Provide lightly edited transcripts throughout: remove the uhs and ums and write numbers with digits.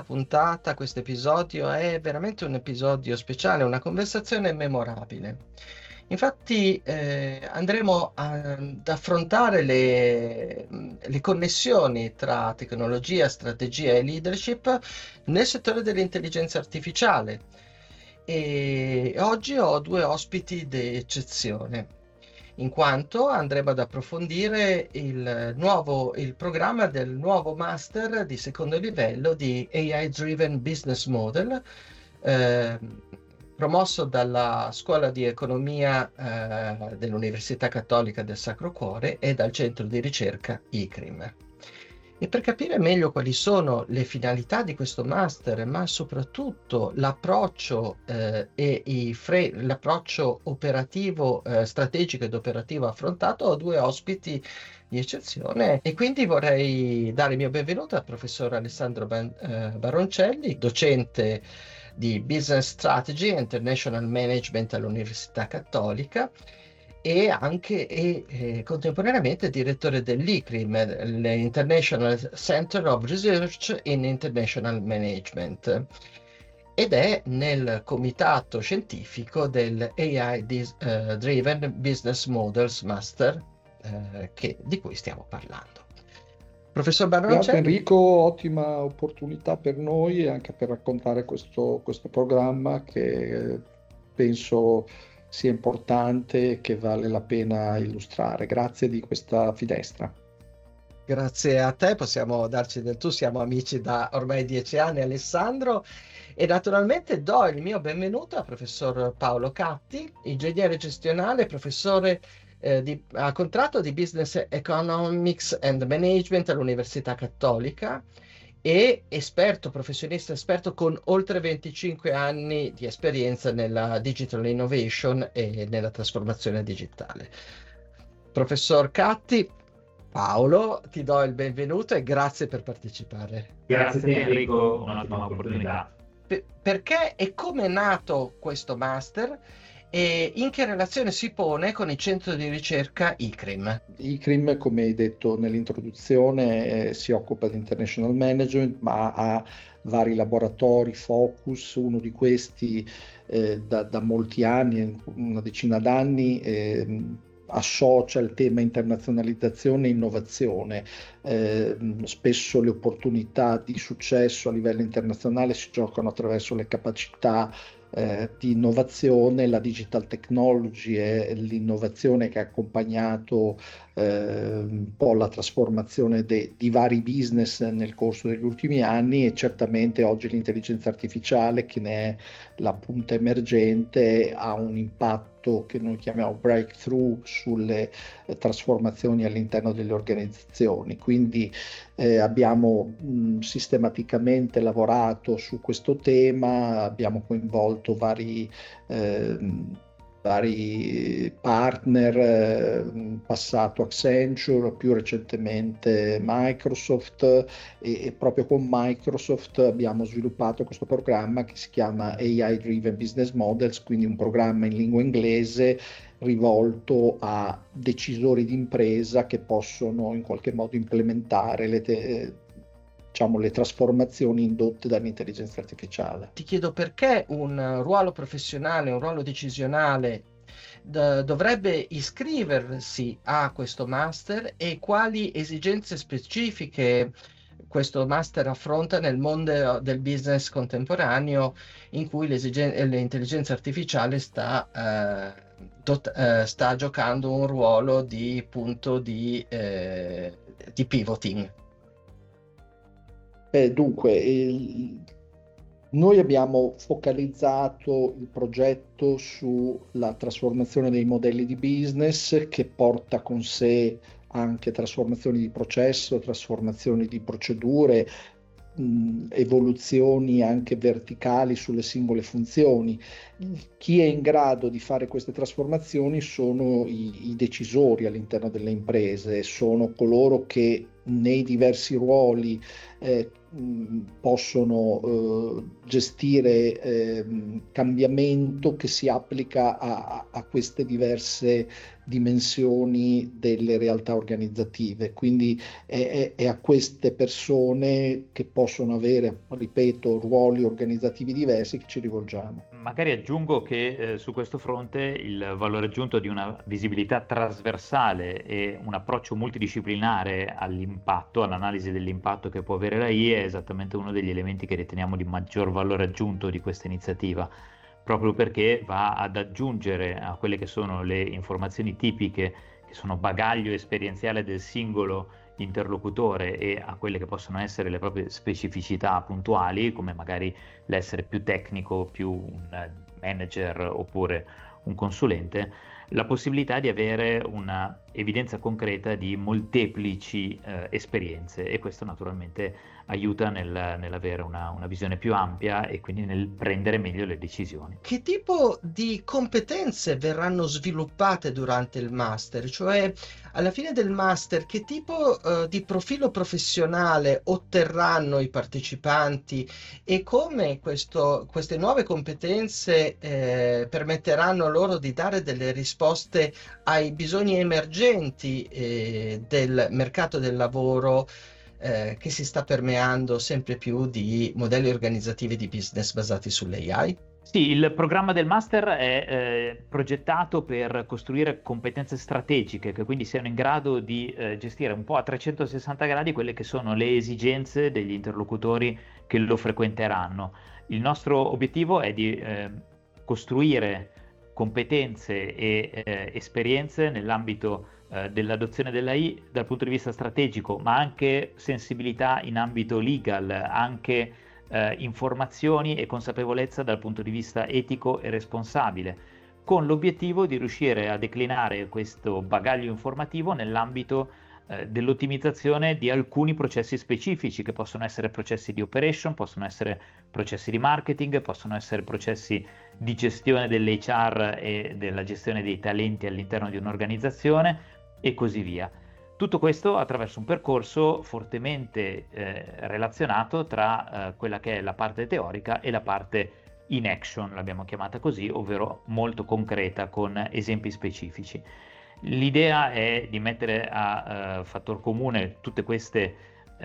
questa puntata, questo episodio è veramente un episodio speciale, una conversazione memorabile. Infatti andremo ad affrontare le connessioni tra tecnologia, strategia e leadership nel settore dell'intelligenza artificiale. E oggi ho due ospiti d'eccezione, in quanto andremo ad approfondire il programma del nuovo master di secondo livello di AI Driven Business Model, eh, promosso dalla Scuola di Economia, dell'Università Cattolica del Sacro Cuore e dal centro di ricerca ICRIM. E per capire meglio quali sono le finalità di questo master, ma soprattutto l'approccio l'approccio operativo, strategico ed operativo affrontato, ho due ospiti di eccezione e quindi vorrei dare il mio benvenuto al professor Alessandro Baroncelli, docente di Business Strategy e International Management all'Università Cattolica e anche contemporaneamente direttore dell'ICRIM, l'International Center of Research in International Management, ed è nel comitato scientifico del AI Driven Business Models Master, di cui stiamo parlando. Professor Grazie Baroncelli. Enrico, ottima opportunità per noi anche per raccontare questo programma che penso sia importante e che vale la pena illustrare. Grazie di questa finestra. Grazie a te, possiamo darci del tu, siamo amici da ormai 10 anni, Alessandro, e naturalmente do il mio benvenuto al professor Paolo Catti, ingegnere gestionale, professore a contratto di Business Economics and Management all'Università Cattolica e professionista esperto con oltre 25 anni di esperienza nella digital innovation e nella trasformazione digitale. Professor Catti, Paolo, ti do il benvenuto e grazie per partecipare. Grazie a te Enrico, un'ottima opportunità. Perché e come è nato questo master e in che relazione si pone con il centro di ricerca ICRIM? ICRIM, come hai detto nell'introduzione, si occupa di international management, ma ha vari laboratori focus. Uno di questi da molti anni, una decina d'anni, associa il tema internazionalizzazione e innovazione. Spesso le opportunità di successo a livello internazionale si giocano attraverso le capacità di innovazione. La digital technology è l'innovazione che ha accompagnato un po' la trasformazione di vari business nel corso degli ultimi anni, e certamente oggi l'intelligenza artificiale, che ne è la punta emergente, ha un impatto che noi chiamiamo breakthrough sulle trasformazioni all'interno delle organizzazioni. Quindi abbiamo sistematicamente lavorato su questo tema, abbiamo coinvolto vari partner, passato Accenture, più recentemente Microsoft, e proprio con Microsoft abbiamo sviluppato questo programma che si chiama AI Driven Business Models, quindi un programma in lingua inglese rivolto a decisori di impresa che possono in qualche modo implementare le trasformazioni indotte dall'intelligenza artificiale. Ti chiedo perché un ruolo professionale, un ruolo decisionale dovrebbe iscriversi a questo master e quali esigenze specifiche questo master affronta nel mondo del business contemporaneo in cui l'intelligenza artificiale sta giocando un ruolo di punto di pivoting. Noi abbiamo focalizzato il progetto sulla trasformazione dei modelli di business, che porta con sé anche trasformazioni di processo, trasformazioni di procedure, evoluzioni anche verticali sulle singole funzioni. chi è in grado di fare queste trasformazioni sono i decisori all'interno delle imprese, sono coloro che nei diversi ruoli possono gestire cambiamento che si applica a queste diverse dimensioni delle realtà organizzative. Quindi è a queste persone che possono avere, ripeto, ruoli organizzativi diversi che ci rivolgiamo. Magari aggiungo che su questo fronte il valore aggiunto di una visibilità trasversale e un approccio multidisciplinare all'impatto, all'analisi dell'impatto che può avere la I è esattamente uno degli elementi che riteniamo di maggior valore aggiunto di questa iniziativa, proprio perché va ad aggiungere a quelle che sono le informazioni tipiche, che sono bagaglio esperienziale del singolo interlocutore, e a quelle che possono essere le proprie specificità puntuali, come magari l'essere più tecnico, più un manager oppure un consulente, la possibilità di avere una evidenza concreta di molteplici esperienze, e questo naturalmente aiuta nell'avere una visione più ampia e quindi nel prendere meglio le decisioni. Che tipo di competenze verranno sviluppate durante il master? Cioè, alla fine del master, che tipo di profilo professionale otterranno i partecipanti e come queste nuove competenze permetteranno loro di dare delle risposte ai bisogni emergenti del mercato del lavoro che si sta permeando sempre più di modelli organizzativi di business basati sull'AI? Sì, il programma del master è progettato per costruire competenze strategiche che quindi siano in grado di gestire un po' a 360 gradi quelle che sono le esigenze degli interlocutori che lo frequenteranno. Il nostro obiettivo è di costruire competenze e esperienze nell'ambito dell'adozione dell'AI dal punto di vista strategico, ma anche sensibilità in ambito legal, anche informazioni e consapevolezza dal punto di vista etico e responsabile, con l'obiettivo di riuscire a declinare questo bagaglio informativo nell'ambito dell'ottimizzazione di alcuni processi specifici, che possono essere processi di operation, possono essere processi di marketing, possono essere processi di gestione dell'HR e della gestione dei talenti all'interno di un'organizzazione e così via. Tutto questo attraverso un percorso fortemente relazionato tra quella che è la parte teorica e la parte in action, l'abbiamo chiamata così, ovvero molto concreta, con esempi specifici. L'idea è di mettere a fattor comune tutte queste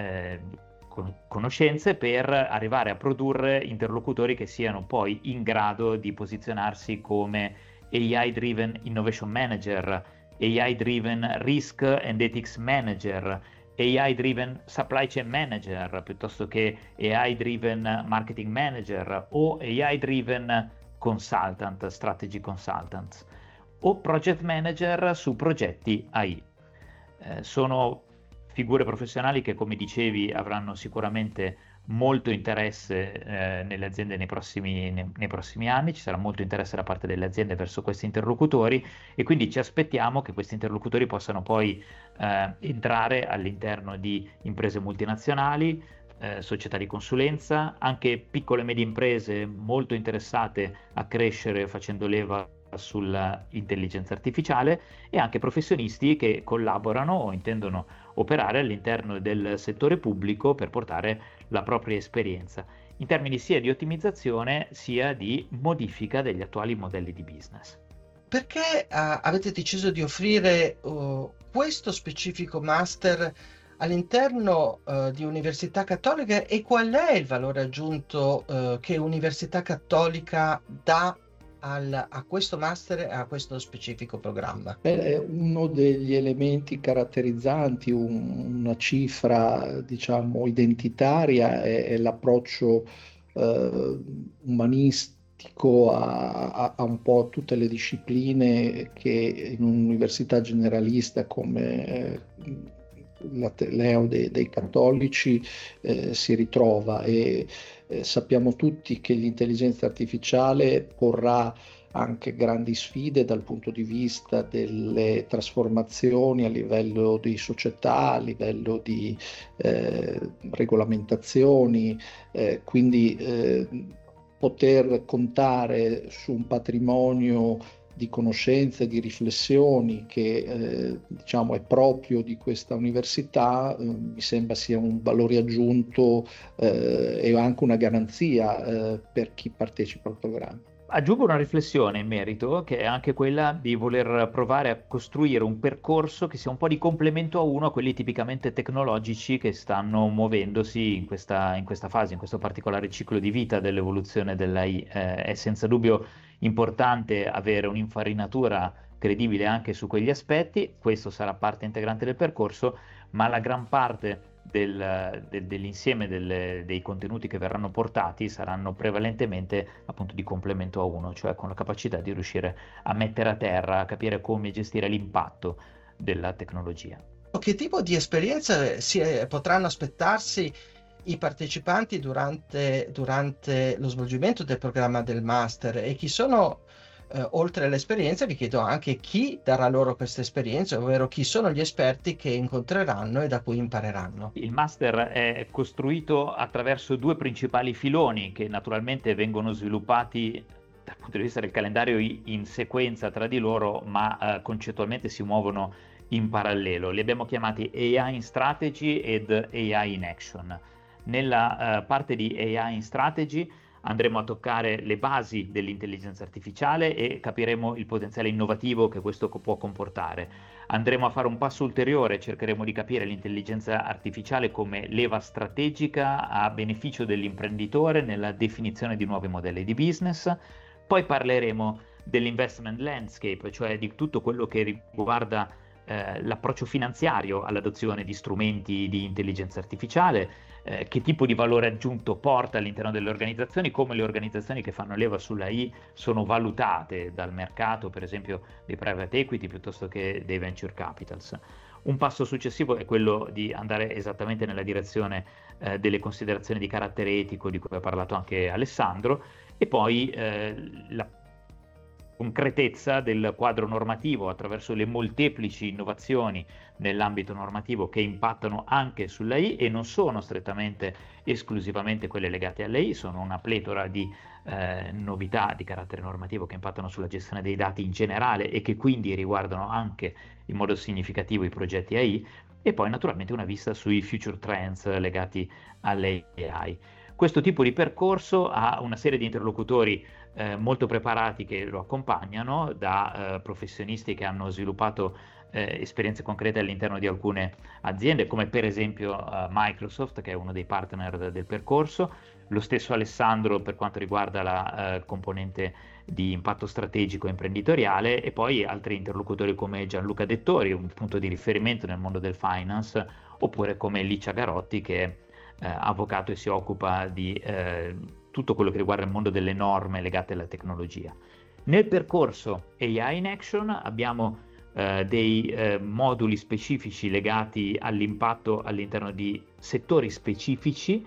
conoscenze per arrivare a produrre interlocutori che siano poi in grado di posizionarsi come AI-driven Innovation Manager, AI-driven Risk and Ethics Manager, AI-driven Supply Chain Manager, piuttosto che AI-driven Marketing Manager o AI-driven Consultant, Strategy Consultants, o Project Manager su progetti AI. Sono figure professionali che, come dicevi, avranno sicuramente molto interesse nelle aziende nei prossimi anni. Ci sarà molto interesse da parte delle aziende verso questi interlocutori, e quindi ci aspettiamo che questi interlocutori possano poi entrare all'interno di imprese multinazionali, società di consulenza, anche piccole e medie imprese molto interessate a crescere facendo leva sull'intelligenza artificiale, e anche professionisti che collaborano o intendono operare all'interno del settore pubblico per portare la propria esperienza in termini sia di ottimizzazione sia di modifica degli attuali modelli di business. Perché avete deciso di offrire questo specifico master all'interno di Università Cattolica, e qual è il valore aggiunto che Università Cattolica dà a questo master e a questo specifico programma? È uno degli elementi caratterizzanti, una cifra, diciamo, identitaria, è l'approccio umanistico a un po' tutte le discipline che in un'università generalista come l'Ateneo dei Cattolici si ritrova, e sappiamo tutti che l'intelligenza artificiale porrà anche grandi sfide dal punto di vista delle trasformazioni a livello di società, a livello di regolamentazioni, quindi poter contare su un patrimonio di conoscenze, di riflessioni che diciamo è proprio di questa università, mi sembra sia un valore aggiunto e anche una garanzia per chi partecipa al programma. Aggiungo una riflessione in merito, che è anche quella di voler provare a costruire un percorso che sia un po' di complemento a uno a quelli tipicamente tecnologici che stanno muovendosi in questa fase, in questo particolare ciclo di vita dell'evoluzione dell'AI. È senza dubbio importante avere un'infarinatura credibile anche su quegli aspetti, questo sarà parte integrante del percorso, ma la gran parte dell'insieme dei contenuti che verranno portati saranno prevalentemente appunto di complemento a uno, cioè con la capacità di riuscire a mettere a terra, a capire come gestire l'impatto della tecnologia. Che tipo di esperienza potranno aspettarsi i partecipanti durante lo svolgimento del programma del master, e chi sono, oltre all'esperienza, vi chiedo anche chi darà loro questa esperienza, ovvero chi sono gli esperti che incontreranno e da cui impareranno. Il master è costruito attraverso due principali filoni che naturalmente vengono sviluppati dal punto di vista del calendario in sequenza tra di loro, ma concettualmente si muovono in parallelo. Li abbiamo chiamati AI in Strategy ed AI in Action. Nella parte di AI in Strategy andremo a toccare le basi dell'intelligenza artificiale e capiremo il potenziale innovativo che questo può comportare. Andremo a fare un passo ulteriore, cercheremo di capire l'intelligenza artificiale come leva strategica a beneficio dell'imprenditore nella definizione di nuovi modelli di business. Poi parleremo dell'investment landscape, cioè di tutto quello che riguarda l'approccio finanziario all'adozione di strumenti di intelligenza artificiale, che tipo di valore aggiunto porta all'interno delle organizzazioni, come le organizzazioni che fanno leva sull'AI sono valutate dal mercato, per esempio dei private equity piuttosto che dei venture capitals. Un passo successivo è quello di andare esattamente nella direzione delle considerazioni di carattere etico di cui ha parlato anche Alessandro, e poi la concretezza del quadro normativo attraverso le molteplici innovazioni nell'ambito normativo che impattano anche sull'AI e non sono strettamente esclusivamente quelle legate all'AI, sono una pletora di novità di carattere normativo che impattano sulla gestione dei dati in generale e che quindi riguardano anche in modo significativo i progetti AI, e poi naturalmente una vista sui future trends legati all'AI. Questo tipo di percorso ha una serie di interlocutori molto preparati che lo accompagnano, da professionisti che hanno sviluppato esperienze concrete all'interno di alcune aziende, come per esempio Microsoft, che è uno dei partner del percorso, lo stesso Alessandro per quanto riguarda la componente di impatto strategico e imprenditoriale, e poi altri interlocutori come Gianluca Dettori, un punto di riferimento nel mondo del finance, oppure come Licia Garotti, che è avvocato e si occupa di tutto quello che riguarda il mondo delle norme legate alla tecnologia. Nel percorso AI in Action abbiamo dei moduli specifici legati all'impatto all'interno di settori specifici,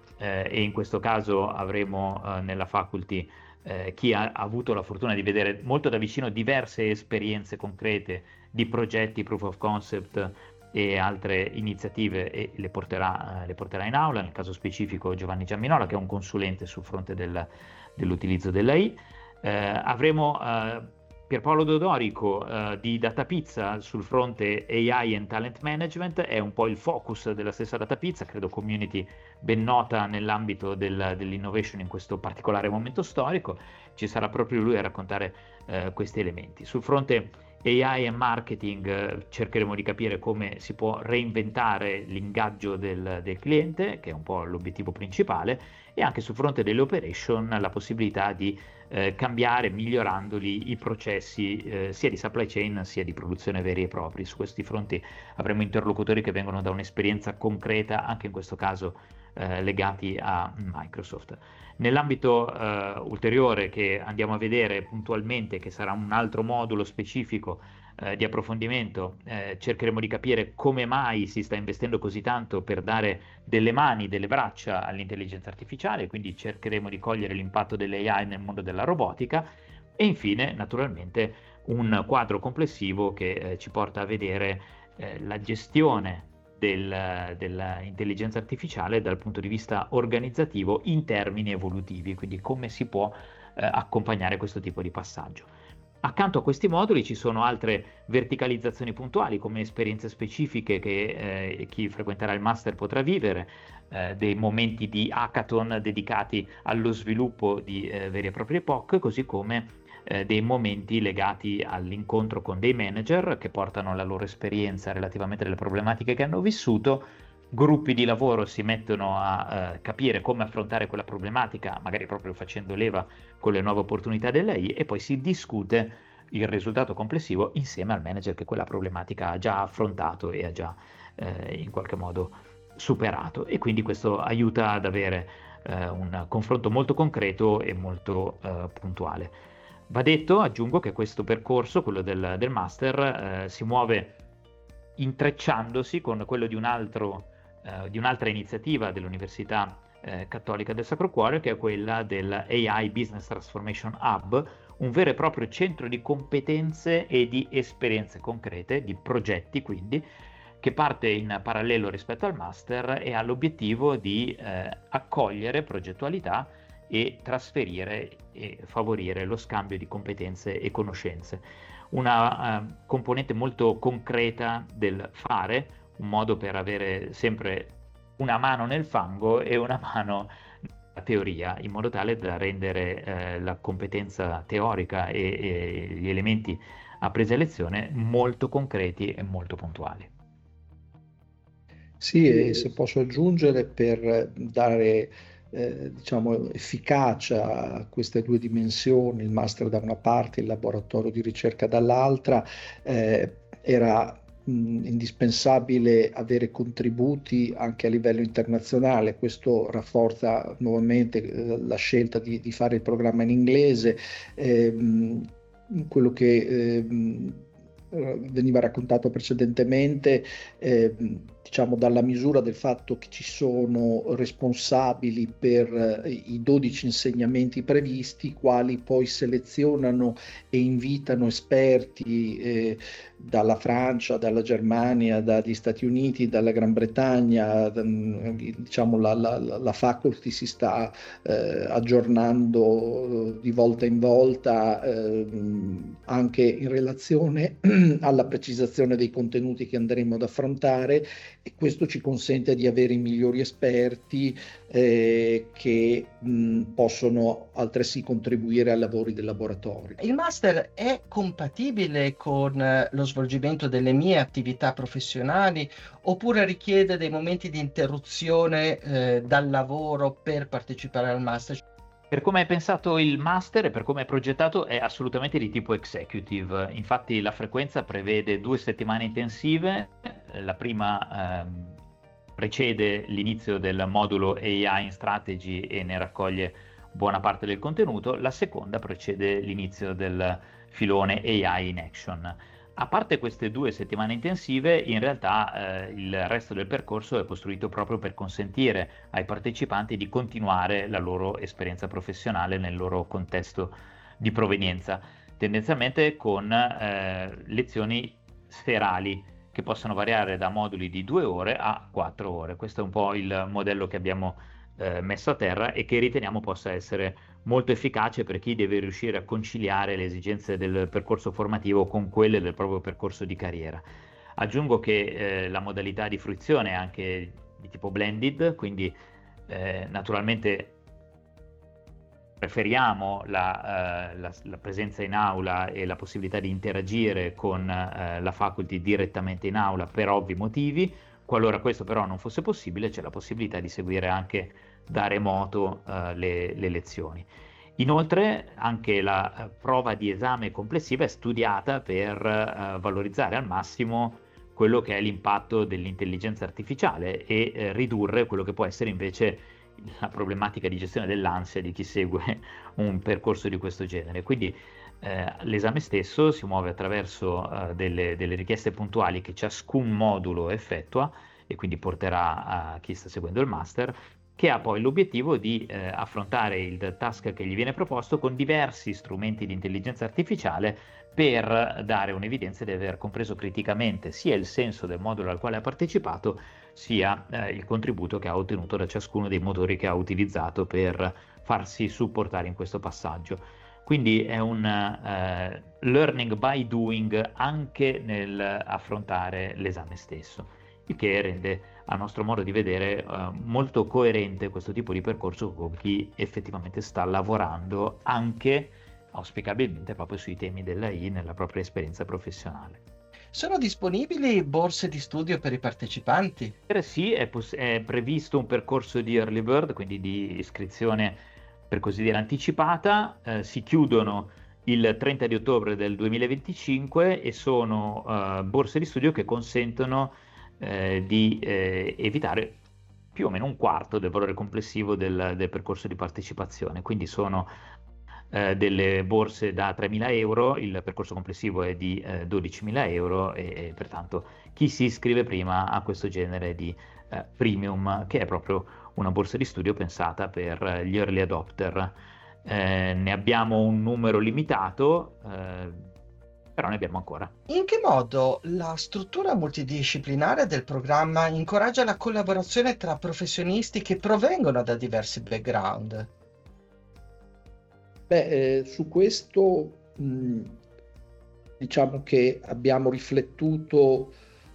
e in questo caso avremo nella faculty chi ha avuto la fortuna di vedere molto da vicino diverse esperienze concrete di progetti proof of concept e altre iniziative, e le porterà in aula, nel caso specifico Giovanni Giamminola, che è un consulente sul fronte dell'utilizzo dell'AI. Avremo Pierpaolo Dodorico di Datapizza sul fronte AI and Talent Management, è un po' il focus della stessa Datapizza, credo community ben nota nell'ambito dell'innovation in questo particolare momento storico. Ci sarà proprio lui a raccontare questi elementi. Sul fronte AI e marketing cercheremo di capire come si può reinventare l'ingaggio del cliente, che è un po' l'obiettivo principale, e anche sul fronte delle operation la possibilità di cambiare, migliorandoli, i processi sia di supply chain sia di produzione veri e propri. Su questi fronti avremo interlocutori che vengono da un'esperienza concreta, anche in questo caso legati a Microsoft. Nell'ambito ulteriore che andiamo a vedere puntualmente, che sarà un altro modulo specifico di approfondimento, cercheremo di capire come mai si sta investendo così tanto per dare delle mani, delle braccia all'intelligenza artificiale, quindi cercheremo di cogliere l'impatto delle AI nel mondo della robotica, e infine naturalmente un quadro complessivo che ci porta a vedere la gestione dell'intelligenza artificiale dal punto di vista organizzativo in termini evolutivi, quindi come si può accompagnare questo tipo di passaggio. Accanto a questi moduli ci sono altre verticalizzazioni puntuali, come esperienze specifiche che chi frequenterà il master potrà vivere, dei momenti di hackathon dedicati allo sviluppo di veri e propri POC, così come dei momenti legati all'incontro con dei manager che portano la loro esperienza relativamente alle problematiche che hanno vissuto. Gruppi di lavoro si mettono a capire come affrontare quella problematica, magari proprio facendo leva con le nuove opportunità dell'AI, e poi si discute il risultato complessivo insieme al manager che quella problematica ha già affrontato e ha già in qualche modo superato, e quindi questo aiuta ad avere un confronto molto concreto e molto puntuale. Va detto, aggiungo, che questo percorso, quello del master, si muove intrecciandosi con quello di un'altra iniziativa dell'Università Cattolica del Sacro Cuore, che è quella dell'AI Business Transformation Hub, un vero e proprio centro di competenze e di esperienze concrete, di progetti quindi, che parte in parallelo rispetto al master e ha l'obiettivo di accogliere progettualità e trasferire e favorire lo scambio di competenze e conoscenze. Una componente molto concreta del fare, un modo per avere sempre una mano nel fango e una mano nella teoria, in modo tale da rendere la competenza teorica e gli elementi appresi a lezione molto concreti e molto puntuali. Sì, e se posso aggiungere, per dare efficacia a queste due dimensioni, il master da una parte, il laboratorio di ricerca dall'altra, era indispensabile avere contributi anche a livello internazionale. Questo rafforza nuovamente la scelta di fare il programma in inglese. Quello che veniva raccontato precedentemente, diciamo dalla misura del fatto che ci sono responsabili per i 12 insegnamenti previsti, quali poi selezionano e invitano esperti dalla Francia, dalla Germania, dagli Stati Uniti, dalla Gran Bretagna. Diciamo la faculty si sta aggiornando di volta in volta, anche in relazione alla precisazione dei contenuti che andremo ad affrontare, e questo ci consente di avere i migliori esperti che possono altresì contribuire ai lavori del laboratorio. Il master è compatibile con lo svolgimento delle mie attività professionali, oppure richiede dei momenti di interruzione dal lavoro per partecipare al master? Per come è pensato il master e per come è progettato è assolutamente di tipo executive. Infatti la frequenza prevede 2 settimane intensive. La prima precede l'inizio del modulo AI in Strategy e ne raccoglie buona parte del contenuto. La seconda precede l'inizio del filone AI in Action. A parte queste 2 settimane intensive, in realtà il resto del percorso è costruito proprio per consentire ai partecipanti di continuare la loro esperienza professionale nel loro contesto di provenienza, tendenzialmente con lezioni serali che possono variare da moduli di 2 ore a 4 ore. Questo è un po' il modello che abbiamo messo a terra e che riteniamo possa essere molto efficace per chi deve riuscire a conciliare le esigenze del percorso formativo con quelle del proprio percorso di carriera. Aggiungo che la modalità di fruizione è anche di tipo blended, quindi naturalmente preferiamo la presenza in aula e la possibilità di interagire con la faculty direttamente in aula per ovvi motivi. Qualora questo però non fosse possibile, c'è la possibilità di seguire anche da remoto le lezioni. Inoltre anche la prova di esame complessiva è studiata per valorizzare al massimo quello che è l'impatto dell'intelligenza artificiale e ridurre quello che può essere invece la problematica di gestione dell'ansia di chi segue un percorso di questo genere. Quindi l'esame stesso si muove attraverso delle richieste puntuali che ciascun modulo effettua, e quindi porterà a chi sta seguendo il master che ha poi l'obiettivo di affrontare il task che gli viene proposto con diversi strumenti di intelligenza artificiale per dare un'evidenza di aver compreso criticamente sia il senso del modulo al quale ha partecipato, sia il contributo che ha ottenuto da ciascuno dei motori che ha utilizzato per farsi supportare in questo passaggio. Quindi è un learning by doing anche nel affrontare l'esame stesso, il che rende, a nostro modo di vedere, molto coerente questo tipo di percorso con chi effettivamente sta lavorando anche auspicabilmente proprio sui temi dell'AI nella propria esperienza professionale. Sono disponibili borse di studio per i partecipanti? Sì, è previsto un percorso di early bird, quindi di iscrizione per così dire anticipata, si chiudono il 30 di ottobre del 2025 e sono borse di studio che consentono di evitare più o meno un quarto del valore complessivo del percorso di partecipazione, quindi sono delle borse da 3.000 euro, il percorso complessivo è di 12.000 euro e pertanto chi si iscrive prima ha questo genere di premium, che è proprio una borsa di studio pensata per gli early adopter. Ne abbiamo un numero limitato, però ne abbiamo ancora. In che modo la struttura multidisciplinare del programma incoraggia la collaborazione tra professionisti che provengono da diversi background? Su questo diciamo che abbiamo riflettuto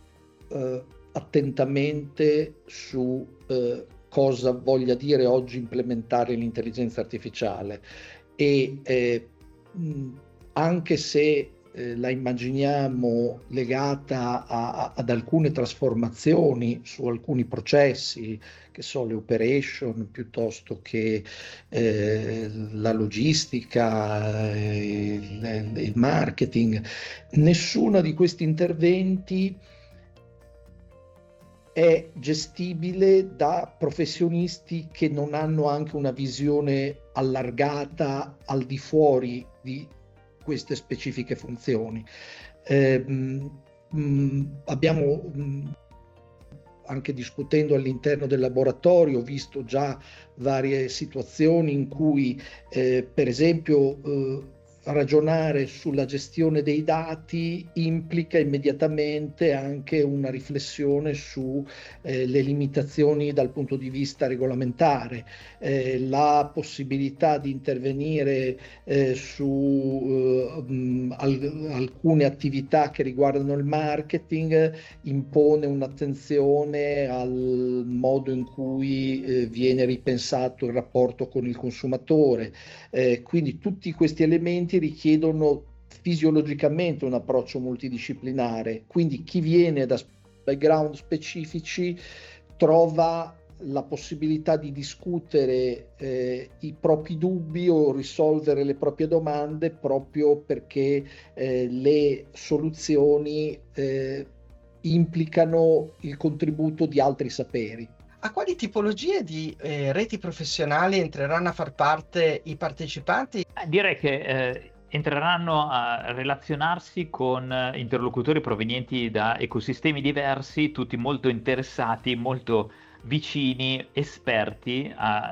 attentamente su cosa voglia dire oggi implementare l'intelligenza artificiale e anche se la immaginiamo legata ad alcune trasformazioni su alcuni processi, che sono le operation piuttosto che la logistica, il marketing, nessuna di questi interventi è gestibile da professionisti che non hanno anche una visione allargata al di fuori di queste specifiche funzioni. Abbiamo anche discutendo all'interno del laboratorio visto già varie situazioni in cui per esempio ragionare sulla gestione dei dati implica immediatamente anche una riflessione su le limitazioni dal punto di vista regolamentare, la possibilità di intervenire su alcune attività che riguardano il marketing impone un'attenzione al modo in cui viene ripensato il rapporto con il consumatore, quindi tutti questi elementi richiedono fisiologicamente un approccio multidisciplinare, quindi chi viene da background specifici trova la possibilità di discutere i propri dubbi o risolvere le proprie domande proprio perché le soluzioni implicano il contributo di altri saperi. A quali tipologie di reti professionali entreranno a far parte i partecipanti? Direi che entreranno a relazionarsi con interlocutori provenienti da ecosistemi diversi, tutti molto interessati, molto vicini, esperti,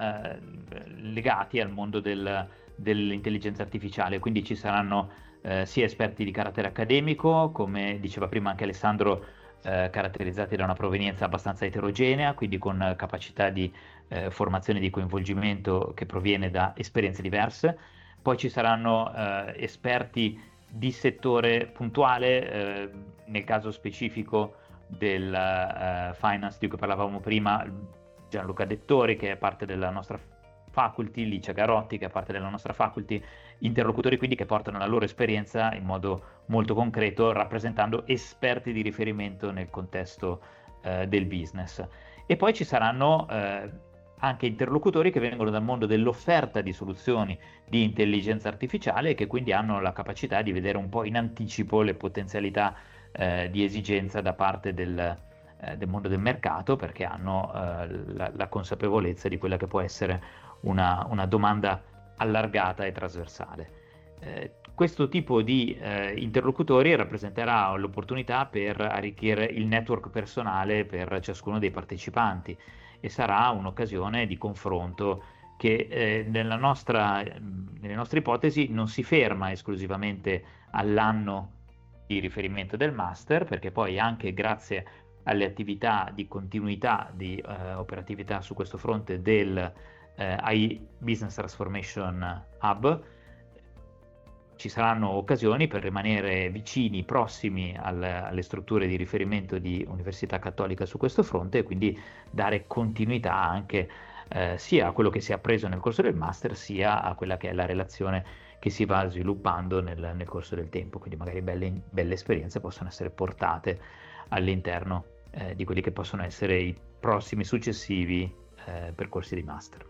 legati al mondo dell'intelligenza artificiale. Quindi ci saranno sia esperti di carattere accademico, come diceva prima anche Alessandro, caratterizzati da una provenienza abbastanza eterogenea, quindi con capacità di formazione e di coinvolgimento che proviene da esperienze diverse. Poi ci saranno esperti di settore puntuale, nel caso specifico del finance di cui parlavamo prima, Gianluca Dettori, che è parte della nostra faculty, Licia Garotti, che è parte della nostra faculty, interlocutori quindi che portano la loro esperienza in modo molto concreto, rappresentando esperti di riferimento nel contesto del business. E poi ci saranno anche interlocutori che vengono dal mondo dell'offerta di soluzioni di intelligenza artificiale e che quindi hanno la capacità di vedere un po' in anticipo le potenzialità di esigenza da parte del mondo del mercato, perché hanno la consapevolezza di quella che può essere una domanda allargata e trasversale. Questo tipo di interlocutori rappresenterà l'opportunità per arricchire il network personale per ciascuno dei partecipanti e sarà un'occasione di confronto che nelle nostre ipotesi non si ferma esclusivamente all'anno di riferimento del master, perché poi anche grazie alle attività di continuità di operatività su questo fronte del AI Business Transformation Hub, ci saranno occasioni per rimanere vicini, prossimi alle strutture di riferimento di Università Cattolica su questo fronte, e quindi dare continuità anche sia a quello che si è appreso nel corso del master, sia a quella che è la relazione che si va sviluppando nel corso del tempo. Quindi magari belle esperienze possono essere portate all'interno di quelli che possono essere i prossimi successivi percorsi di master.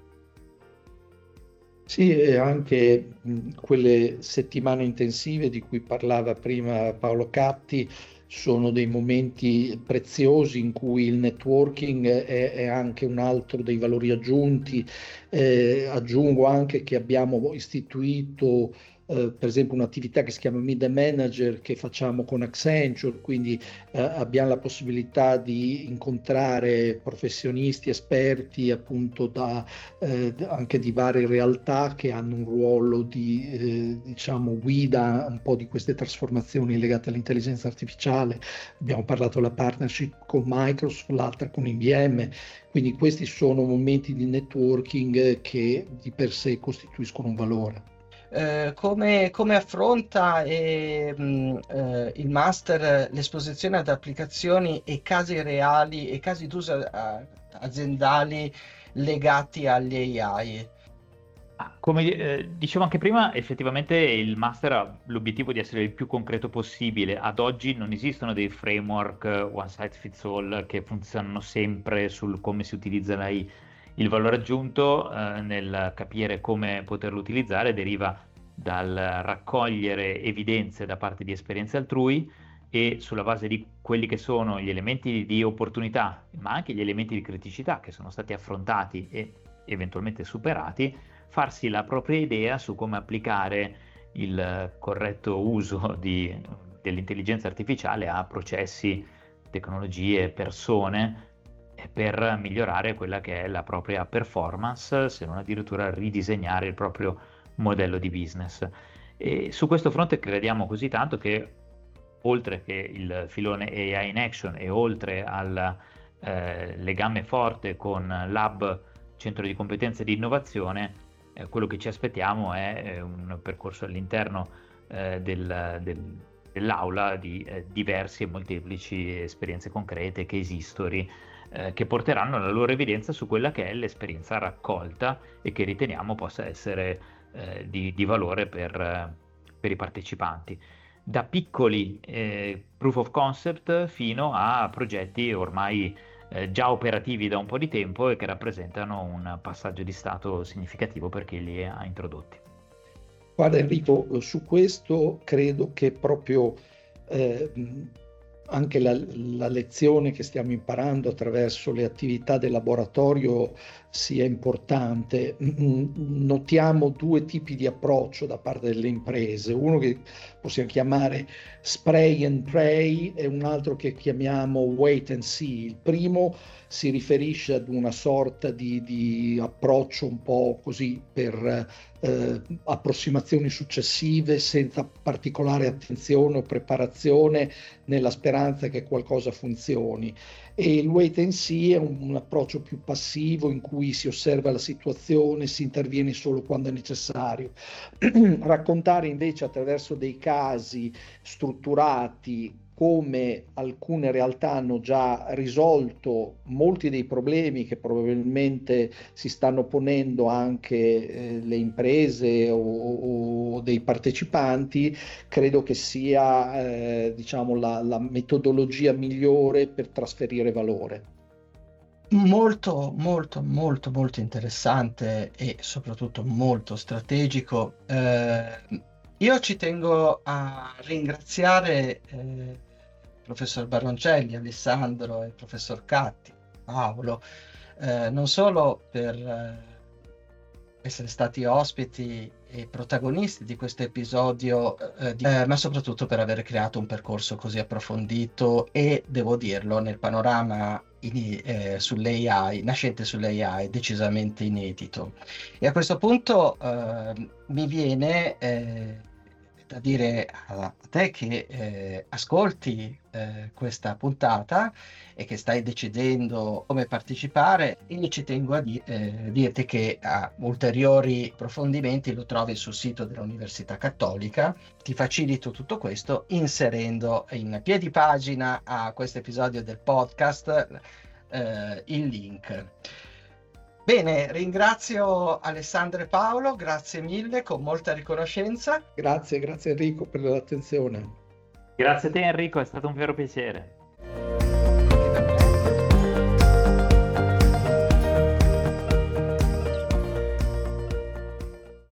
Sì, e anche quelle settimane intensive di cui parlava prima Paolo Catti sono dei momenti preziosi in cui il networking è anche un altro dei valori aggiunti. Aggiungo anche che abbiamo istituito per esempio un'attività che si chiama Meet the Manager, che facciamo con Accenture, quindi abbiamo la possibilità di incontrare professionisti, esperti appunto anche di varie realtà che hanno un ruolo di diciamo guida un po' di queste trasformazioni legate all'intelligenza artificiale. Abbiamo parlato della partnership con Microsoft, l'altra con IBM, quindi questi sono momenti di networking che di per sé costituiscono un valore. Come affronta il master l'esposizione ad applicazioni e casi reali e casi d'uso aziendali legati agli AI? Come dicevo anche prima, effettivamente il master ha l'obiettivo di essere il più concreto possibile. Ad oggi non esistono dei framework one size fits all che funzionano sempre sul come si utilizza l'AI. Il valore aggiunto nel capire come poterlo utilizzare deriva dal raccogliere evidenze da parte di esperienze altrui e sulla base di quelli che sono gli elementi di opportunità, ma anche gli elementi di criticità che sono stati affrontati e eventualmente superati, farsi la propria idea su come applicare il corretto uso dell'intelligenza artificiale a processi, tecnologie, persone, per migliorare quella che è la propria performance, se non addirittura ridisegnare il proprio modello di business. E su questo fronte crediamo così tanto che, oltre che il filone AI in Action e oltre al legame forte con l'Hub Centro di Competenze di Innovazione, quello che ci aspettiamo è un percorso all'interno dell'aula di diverse e molteplici esperienze concrete, case history, che porteranno la loro evidenza su quella che è l'esperienza raccolta e che riteniamo possa essere di valore per i partecipanti, da piccoli proof of concept fino a progetti ormai già operativi da un po' di tempo e che rappresentano un passaggio di stato significativo per chi li ha introdotti. Guarda Enrico, su questo credo che proprio anche la lezione che stiamo imparando attraverso le attività del laboratorio sia importante. Notiamo due tipi di approccio da parte delle imprese, uno che possiamo chiamare spray and pray e un altro che chiamiamo wait and see. Il primo si riferisce ad una sorta di approccio un po' così per approssimazioni successive senza particolare attenzione o preparazione, nella speranza che qualcosa funzioni. E il wait and see è un approccio più passivo in cui si osserva la situazione, si interviene solo quando è necessario. Raccontare invece attraverso dei casi strutturati come alcune realtà hanno già risolto molti dei problemi che probabilmente si stanno ponendo anche le imprese o dei partecipanti, credo che sia diciamo la metodologia migliore per trasferire valore. Molto interessante e soprattutto molto strategico. Io ci tengo a ringraziare il professor Baroncelli, Alessandro e il professor Catti, Paolo, non solo per essere stati ospiti e protagonisti di questo episodio, ma soprattutto per aver creato un percorso così approfondito e, devo dirlo, nel panorama sull'AI, nascente sull'AI, decisamente inedito. E a questo punto mi viene da dire a te che ascolti questa puntata e che stai decidendo come partecipare. Io ci tengo a dirti che ulteriori approfondimenti lo trovi sul sito dell'Università Cattolica. Ti facilito tutto questo inserendo in piedi pagina a questo episodio del podcast il link. Bene, ringrazio Alessandro e Paolo, grazie mille, con molta riconoscenza. Grazie Enrico per l'attenzione. Grazie a te Enrico, è stato un vero piacere.